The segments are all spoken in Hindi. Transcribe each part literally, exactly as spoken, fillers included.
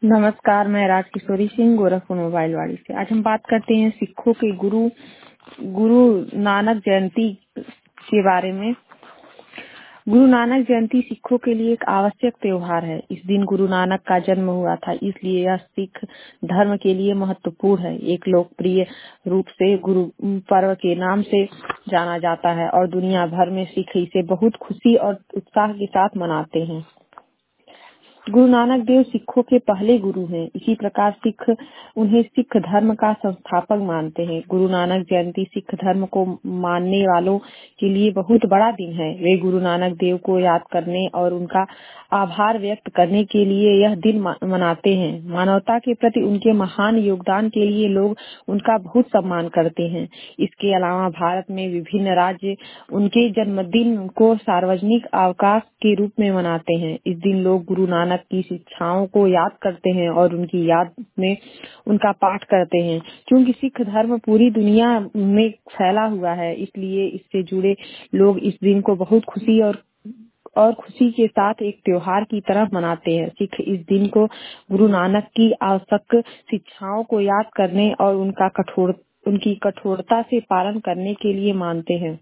नमस्कार, मैं राजकिशोरी सिंह गोरखपुर मोबाइल वाड़ी से। आज हम बात करते हैं सिखों के गुरु गुरु नानक जयंती के बारे में। गुरु नानक जयंती सिखों के लिए एक आवश्यक त्योहार है। इस दिन गुरु नानक का जन्म हुआ था, इसलिए यह सिख धर्म के लिए महत्वपूर्ण है। एक लोकप्रिय रूप से गुरु पर्व के नाम से जाना जाता है और दुनिया भर में सिख इसे बहुत खुशी और उत्साह के साथ मनाते हैं। गुरु नानक देव सिखों के पहले गुरु हैं। इसी प्रकार सिख उन्हें सिख धर्म का संस्थापक मानते हैं। गुरु नानक जयंती सिख धर्म को मानने वालों के लिए बहुत बड़ा दिन है। वे गुरु नानक देव को याद करने और उनका आभार व्यक्त करने के लिए यह दिन मनाते हैं। मानवता के प्रति उनके महान योगदान के लिए लोग उनका बहुत सम्मान करते हैं। इसके अलावा भारत में विभिन्न राज्य उनके जन्मदिन को सार्वजनिक अवकाश के रूप में मनाते हैं। इस दिन लोग गुरु नानक की शिक्षाओं को याद करते हैं और उनकी याद में उनका पाठ करते हैं। क्योंकि सिख धर्म पूरी दुनिया में फैला हुआ है, इसलिए इससे जुड़े लोग इस दिन को बहुत खुशी और और खुशी के साथ एक त्योहार की तरह मनाते हैं। सिख इस दिन को गुरु नानक की आवश्यक शिक्षाओं को याद करने और उनका कठोर उनकी कठोरता से पालन करने के लिए मानते हैं।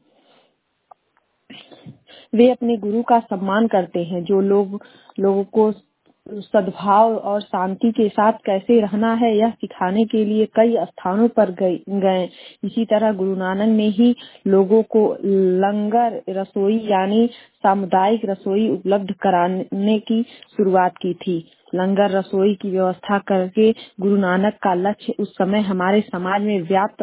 वे अपने गुरु का सम्मान करते हैं, जो लोग लोगों को सद्भाव और शांति के साथ कैसे रहना है यह सिखाने के लिए कई स्थानों पर गए। इसी तरह गुरु नानक ने ही लोगों को लंगर रसोई यानी सामुदायिक रसोई उपलब्ध कराने की शुरुआत की थी। लंगर रसोई की व्यवस्था करके गुरु नानक का लक्ष्य उस समय हमारे समाज में व्याप्त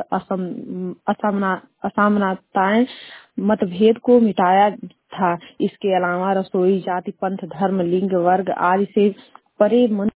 असमानताएं मतभेद को मिटाया था। इसके अलावा रसोई जाति पंथ धर्म लिंग वर्ग आदि से परे